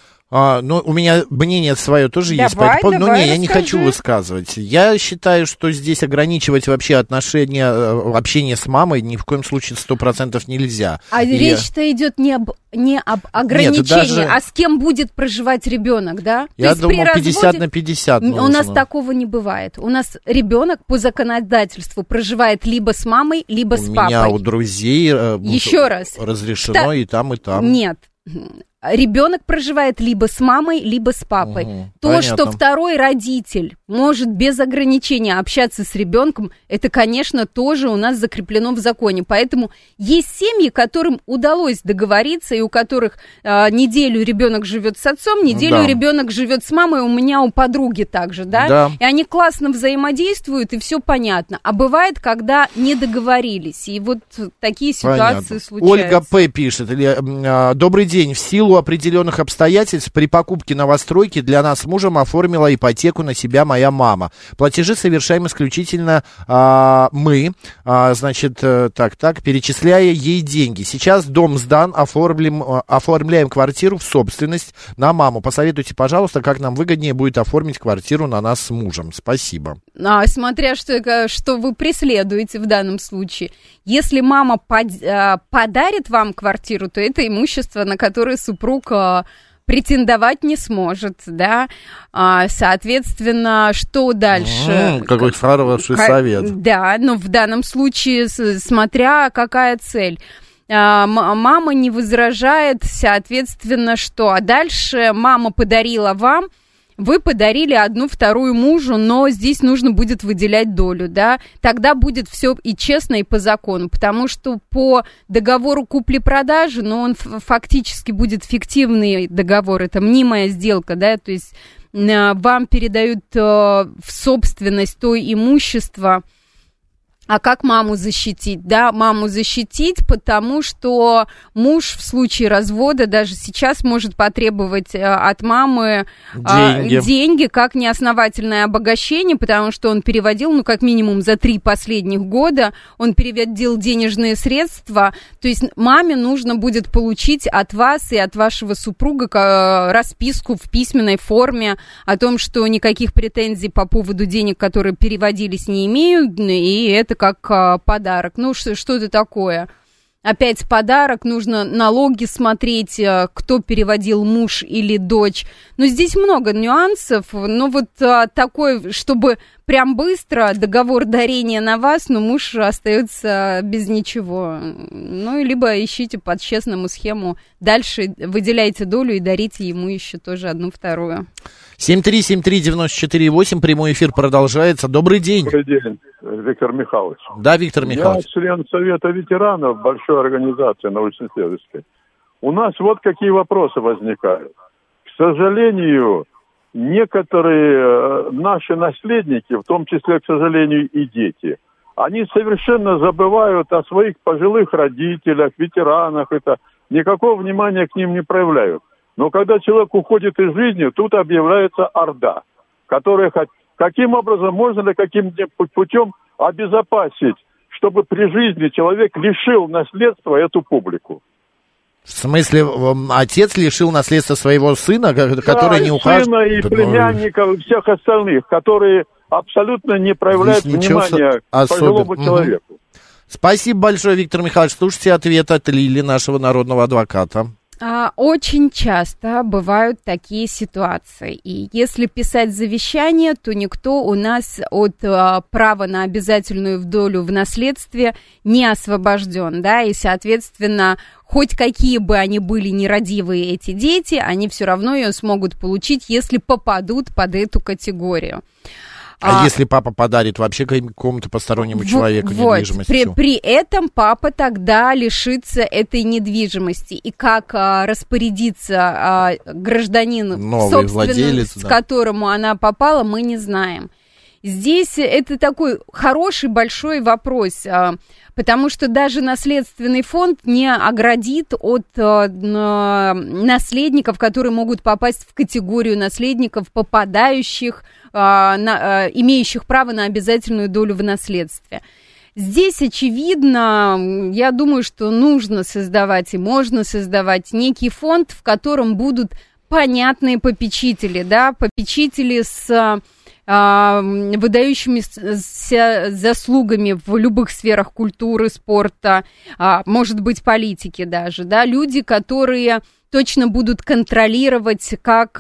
А, ну, у меня мнение свое тоже Давай, есть. По этому поводу. давай, Но не, я не расскажи. хочу высказывать. Я считаю, что здесь ограничивать вообще отношения, общение с мамой ни в коем случае сто процентов нельзя. А И... речь-то идет не об, не об ограничении, даже... а с кем будет проживать ребенок, да? Я То есть думаю, при пятьдесят разводе... на пятьдесят У нужно. нас такого не бывает. У нас ребенок по законодательству проживает либо с мамой, либо у с меня папой. у друзей Еще раз. разрешено Ста- и там, и там. Нет. Ребенок проживает либо с мамой, либо с папой. Угу, То, понятно. что второй родитель может без ограничения общаться с ребенком, это, конечно, тоже у нас закреплено в законе. Поэтому есть семьи, которым удалось договориться, и у которых э, неделю ребенок живет с отцом, неделю Да. ребенок живет с мамой. У меня у подруги также, да? Да. И они классно взаимодействуют, и все понятно. А бывает, когда не договорились. И вот такие ситуации Понятно. случаются. Ольга П. пишет. или, э, Добрый день. В силу определенных обстоятельств при покупке новостройки для нас с мужем оформила ипотеку на себя моя мама. Платежи совершаем исключительно э, мы, э, значит, э, так, так, перечисляя ей деньги. Сейчас дом сдан, оформим, э, оформляем квартиру в собственность на маму. Посоветуйте, пожалуйста, как нам выгоднее будет оформить квартиру на нас с мужем. Спасибо. А, смотря что, что вы преследуете в данном случае. Если мама под, а, подарит вам квартиру, то это имущество, на которое супруг а, претендовать не сможет, да. А, соответственно, что дальше? М-м, какой хороший Ка- совет. Да, но в данном случае, с- смотря какая цель. А, м- мама не возражает, соответственно, что? А дальше мама подарила вам, вы подарили одну вторую мужу, но здесь нужно будет выделять долю, да, тогда будет все и честно, и по закону, потому что по договору купли-продажи, ну, он ф- фактически будет фиктивный договор, это мнимая сделка, да, то есть э, вам передают э, в собственность то имущество. А как маму защитить? Да, маму защитить, потому что муж в случае развода даже сейчас может потребовать от мамы деньги, а, деньги как неосновательное обогащение, потому что он переводил, ну, как минимум за три последних года, он переводил денежные средства, то есть маме нужно будет получить от вас и от вашего супруга расписку в письменной форме о том, что никаких претензий по поводу денег, которые переводились, не имеют, и это как а, подарок. Ну, что, что это такое? Опять подарок, нужно налоги смотреть, а, кто переводил, муж или дочь. Но здесь много нюансов, но вот а, такой, чтобы прям быстро договор дарения на вас, но муж остается без ничего. Ну, и либо ищите по честному схему, дальше выделяйте долю и дарите ему еще тоже одну вторую. семь три семь три девяносто четыре восемь, прямой эфир продолжается. Добрый день. Добрый день, Виктор Михайлович. Да, Виктор Михайлович. Я член Совета ветеранов большой организации научно-исследовательской. У нас вот какие вопросы возникают. К сожалению, некоторые наши наследники, в том числе, к сожалению, и дети, они совершенно забывают о своих пожилых родителях, ветеранах, это никакого внимания к ним не проявляют. Но когда человек уходит из жизни, тут объявляется орда, которая... Каким образом, можно ли каким-нибудь путем обезопасить, чтобы при жизни человек лишил наследства эту публику? В смысле, отец лишил наследства своего сына, который да, не ухаживает? сына и да, племянников, и всех остальных, которые абсолютно не проявляют внимания к пожилому человеку. Спасибо большое, Виктор Михайлович. Слушайте ответ от Лили, нашего народного адвоката. Очень часто бывают такие ситуации, и если писать завещание, то никто у нас от а, права на обязательную долю в наследстве не освобожден, да, и, соответственно, хоть какие бы они были нерадивые эти дети, они все равно ее смогут получить, если попадут под эту категорию. А, а если папа подарит вообще какому-то постороннему в, человеку вот, недвижимость? При, при этом папа тогда лишится этой недвижимости. И как а, распорядиться а, гражданин, новый владелец, к да. которому она попала, мы не знаем. Здесь это такой хороший большой вопрос, а, потому что даже наследственный фонд не оградит от а, наследников, которые могут попасть в категорию наследников, попадающих, а, на, а, имеющих право на обязательную долю в наследстве. Здесь, очевидно, я думаю, что нужно создавать и можно создавать некий фонд, в котором будут понятные попечители, да, попечители с выдающимися заслугами в любых сферах культуры, спорта, может быть, политики даже, да, люди, которые точно будут контролировать, как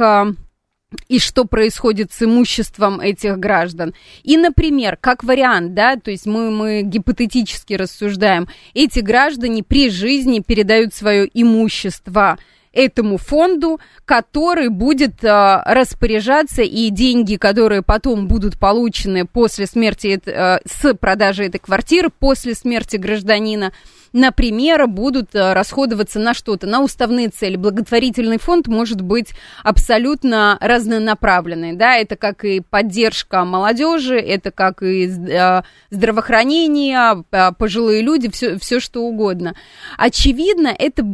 и что происходит с имуществом этих граждан. И, например, как вариант, да, то есть мы, мы гипотетически рассуждаем, эти граждане при жизни передают свое имущество этому фонду, который будет э, распоряжаться, и деньги, которые потом будут получены после смерти, э, с продажи этой квартиры, после смерти гражданина, например, будут э, расходоваться на что-то, на уставные цели. Благотворительный фонд может быть абсолютно разнонаправленный, да, это как и поддержка молодежи, это как и э, здравоохранение, э, пожилые люди, все, все что угодно. Очевидно, это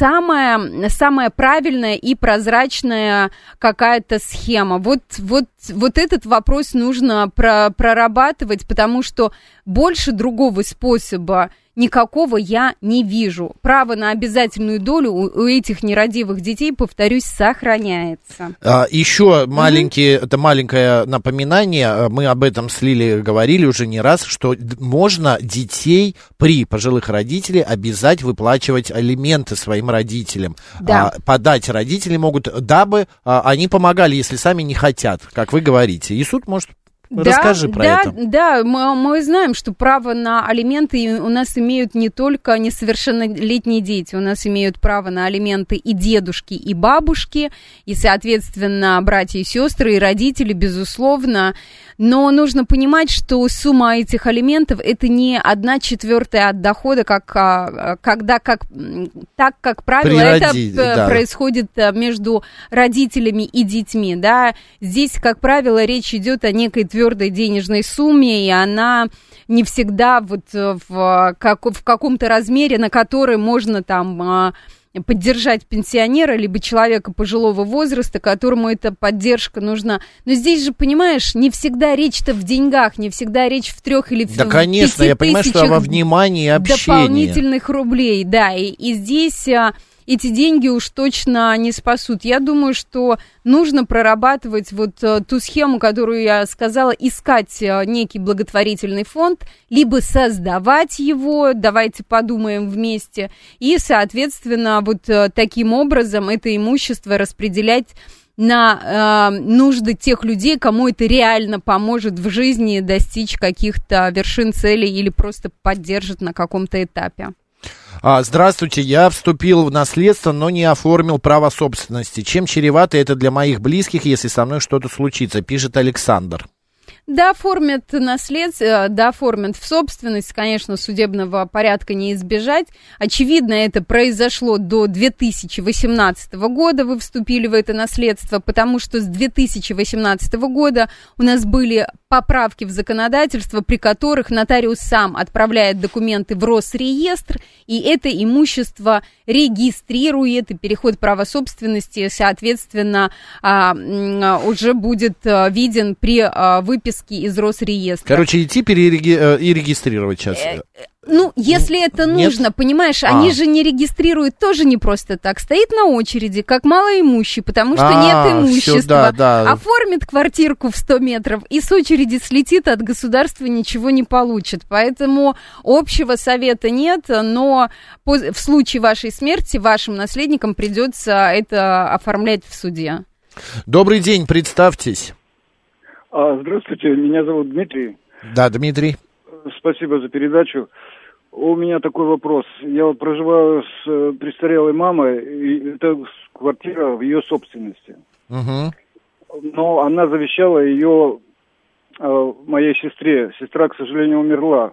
самая, самая правильная и прозрачная какая-то схема. Вот, вот, вот этот вопрос нужно про, прорабатывать, потому что больше другого способа никакого я не вижу. Право на обязательную долю у, у этих нерадивых детей, повторюсь, сохраняется. А, еще маленький, mm-hmm. это маленькое напоминание, мы об этом с Лилией говорили уже не раз, что можно детей при пожилых родителях обязать выплачивать алименты своим родителям. Да. А, подать родители могут, дабы а, они помогали, если сами не хотят, как вы говорите. И суд может... Расскажи да, про да, это. Да, мы, мы знаем, что право на алименты у нас имеют не только несовершеннолетние дети, у нас имеют право на алименты и дедушки, и бабушки, и, соответственно, братья и сестры, и родители, безусловно. Но нужно понимать, что сумма этих алиментов – это не одна четвертая от дохода, как, когда, как, так, как правило, Природи, это да. происходит между родителями и детьми. Да? Здесь, как правило, речь идет о некой твердой денежной сумме, и она не всегда вот в, как, в каком-то размере, на который можно там поддержать пенсионера, либо человека пожилого возраста, которому эта поддержка нужна. Но здесь же, понимаешь, не всегда речь-то в деньгах, не всегда речь в трех или в Да, конечно, я понимаю, что во внимании и общении. Дополнительных рублей, да, и, и здесь... эти деньги уж точно не спасут. Я думаю, что нужно прорабатывать вот ту схему, которую я сказала, искать некий благотворительный фонд, либо создавать его, давайте подумаем вместе, и, соответственно, вот таким образом это имущество распределять на э, нужды тех людей, кому это реально поможет в жизни достичь каких-то вершин целей или просто поддержит на каком-то этапе. Здравствуйте, я вступил в наследство, но не оформил право собственности. Чем чревато это для моих близких, если со мной что-то случится, пишет Александр. Да, оформят наследство, да, оформят в собственность, конечно, судебного порядка не избежать. Очевидно, это произошло до две тысячи восемнадцатого года, вы вступили в это наследство, потому что с две тысячи восемнадцатого года у нас были поправки в законодательство, при которых нотариус сам отправляет документы в Росреестр, и это имущество регистрирует, и переход права собственности, соответственно, уже будет виден при выписке из Росреестра. Короче, идти перереги- и регистрировать сейчас. Ну, если это нужно, Нет? понимаешь, они а. же не регистрируют тоже не просто так. Стоит на очереди, как малоимущий, потому что а, нет имущества. Всё, да, да. Оформит квартирку в сто метров и с очереди слетит, от государства ничего не получит. Поэтому общего совета нет, но в случае вашей смерти вашим наследникам придется это оформлять в суде. Добрый день, представьтесь. Здравствуйте, меня зовут Дмитрий. Да, Дмитрий. Спасибо за передачу. У меня такой вопрос. Я вот проживаю с престарелой мамой, и это квартира в ее собственности. Угу. Но она завещала ее моей сестре. Сестра, к сожалению, умерла.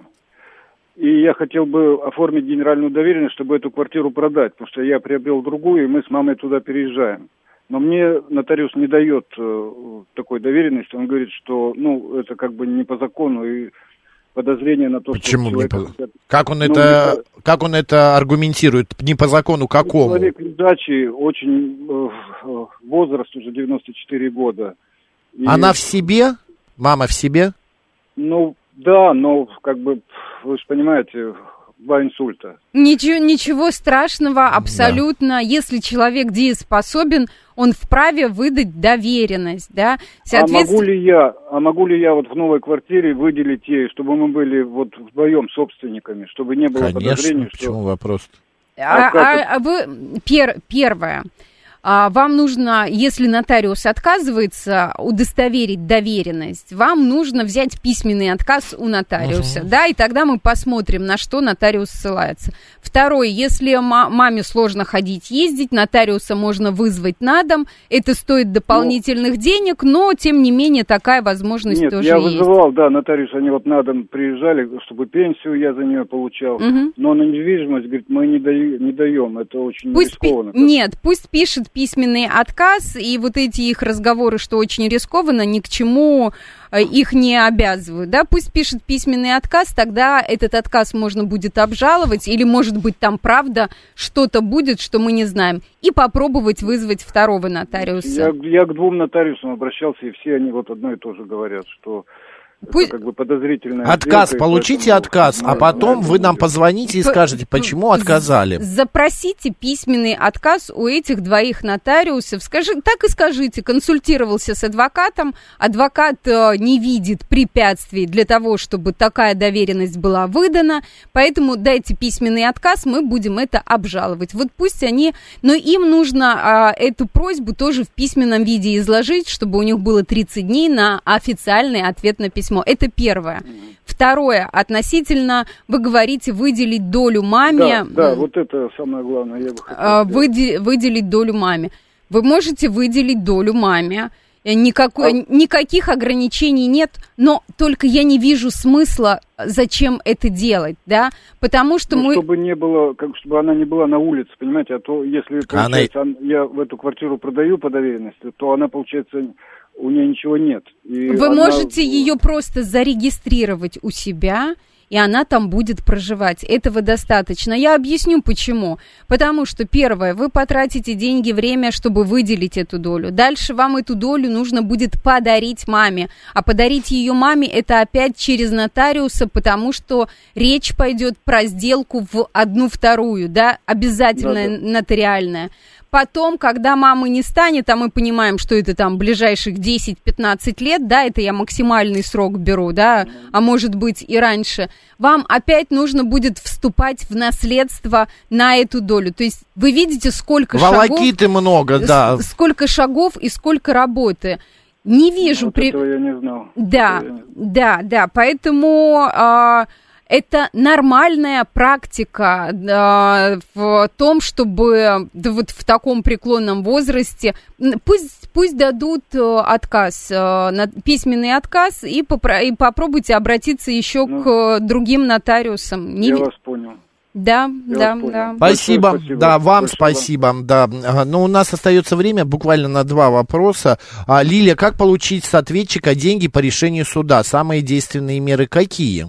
И я хотел бы оформить генеральную доверенность, чтобы эту квартиру продать, потому что я приобрел другую, и мы с мамой туда переезжаем. Но мне нотариус не дает э, такой доверенности. Он говорит, что, ну, это как бы не по закону, и подозрение на то, Почему что... Почему не по... Как он ну, это, не... как он это аргументирует? Не по закону какому? Человек лежачий, очень э, возраст, уже девяносто четыре года. И... Она в себе? Мама в себе? Ну, да, но, как бы, вы же понимаете... Два инсульта. Ничего, ничего страшного, абсолютно. Да. Если человек дееспособен, он вправе выдать доверенность, да. Соответственно... А могу ли я, а могу ли я вот в новой квартире выделить ей, чтобы мы были вот вдвоем собственниками, чтобы не было Конечно, подозрений, что... Почему вопрос? А, а, а вы пер, первое. А, вам нужно, если нотариус отказывается удостоверить доверенность, вам нужно взять письменный отказ у нотариуса, uh-huh. да, и тогда мы посмотрим, на что нотариус ссылается. Второе, если маме сложно ходить, ездить, нотариуса можно вызвать на дом, это стоит дополнительных ну, денег, но, тем не менее, такая возможность нет, тоже я есть. Я вызывал, да, нотариус, они вот на дом приезжали, чтобы пенсию я за нее получал, uh-huh. но на недвижимость, говорит, мы не, даю, не даем, это очень пусть рискованно. Пи- нет, пусть пишет письменный отказ, и вот эти их разговоры, что очень рискованно, ни к чему их не обязывают, да, пусть пишет письменный отказ, тогда этот отказ можно будет обжаловать, или, может быть, там правда что-то будет, что мы не знаем, и попробовать вызвать второго нотариуса. Я, я к двум нотариусам обращался, и все они вот одно и то же говорят, что... Пусть... Это как бы подозрительная отказ, сделка, получите поэтому... отказ, а потом вы нам позвоните и скажете, почему отказали. Запросите письменный отказ у этих двоих нотариусов. Скажи, так и скажите, консультировался с адвокатом, адвокат э, не видит препятствий для того, чтобы такая доверенность была выдана, поэтому дайте письменный отказ, мы будем это обжаловать. Вот пусть они, но им нужно э, эту просьбу тоже в письменном виде изложить, чтобы у них было тридцать дней на официальный ответ на письмо. Это первое. Второе, относительно, вы говорите, выделить долю маме. Да, да, вот это самое главное. Я бы хотела выде- выделить долю маме. Вы можете выделить долю маме. Никакой, а... Никаких ограничений нет, но только я не вижу смысла, зачем это делать, да, потому что ну, мы... чтобы не было, как чтобы она не была на улице, понимаете, а то если, получается, она... я в эту квартиру продаю по доверенности, то она, получается... у нее ничего нет. И Вы она... можете ее просто зарегистрировать у себя, и она там будет проживать. Этого достаточно. Я объясню, почему. Потому что, первое, вы потратите деньги, время, чтобы выделить эту долю. Дальше вам эту долю нужно будет подарить маме. А подарить ее маме это опять через нотариуса, потому что речь пойдет про сделку в одну-вторую, да, обязательно да-да. нотариальная. Потом, когда мамы не станет, а мы понимаем, что это там ближайших десять-пятнадцать лет, да, это я максимальный срок беру, да, а может быть и раньше, вам опять нужно будет вступать в наследство на эту долю. То есть вы видите, сколько волокиты шагов... много, да. Сколько шагов и сколько работы. Не вижу... Вот при... этого я не знал. Да, не знал. да, да, поэтому... А... Это нормальная практика э, в том, чтобы да, вот в таком преклонном возрасте пусть, пусть дадут э, отказ, э, на, письменный отказ, и, попро- и попробуйте обратиться еще ну, к другим нотариусам. Не... Я вас понял. Да, я да, вас да. Спасибо, спасибо. да, вам Большое спасибо, да. Но у нас остается время буквально на два вопроса. А, Лилия, как получить с ответчика деньги по решению суда? Самые действенные меры какие?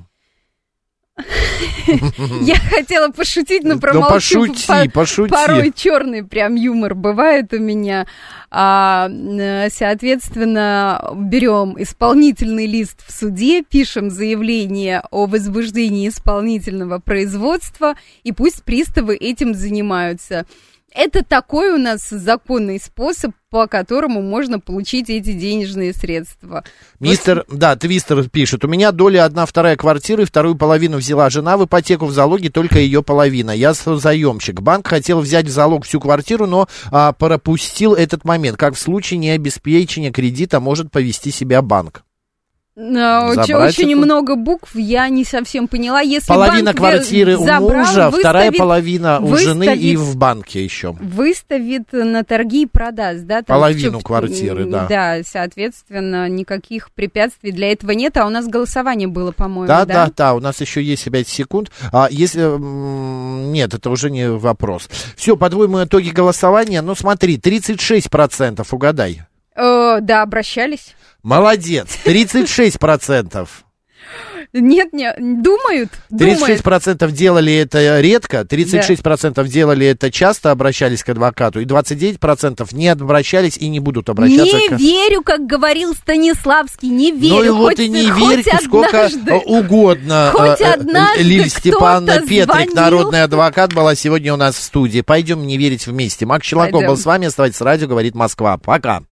Я хотела пошутить, но промолчу. Ну, пошути, пошути. Порой черный прям юмор бывает у меня. А, соответственно, берем исполнительный лист в суде, пишем заявление о возбуждении исполнительного производства, и пусть приставы этим занимаются. Это такой у нас законный способ, по которому можно получить эти денежные средства. Мистер, вот... да, Твистер пишет, у меня доля одна вторая квартиры, вторую половину взяла жена в ипотеку, в залоге только ее половина. Я заемщик. Банк хотел взять в залог всю квартиру, но а, пропустил этот момент. Как в случае необеспечения кредита может повести себя банк? Очень, очень много букв, я не совсем поняла. Если половина банк квартиры забрал, у мужа, выставит, вторая половина у выставит, жены и в банке еще. Выставит на торги и продаст, да? Там половину в, квартиры, да. Да, соответственно, никаких препятствий для этого нет. А у нас голосование было, по-моему, да? Да, да, да, у нас еще есть пять секунд. А если... Нет, это уже не вопрос. Все, подводим итоги голосования. Ну, смотри, тридцать шесть процентов, угадай. Э, да, обращались. Молодец, тридцать шесть процентов. Нет, не, думают, тридцать шесть процентов делали это редко, тридцать шесть процентов да. делали это часто, обращались к адвокату, и двадцать девять процентов не обращались и не будут обращаться. Не к... верю, как говорил Станиславский, не верю. Ну и вот хоть, и не хоть верь, сколько угодно. Хоть однажды Лилия Степановна Петрик, звонил. народный адвокат, была сегодня у нас в студии. Пойдем не верить вместе. Марк Челноков был с вами, оставайтесь с радио, говорит Москва. Пока.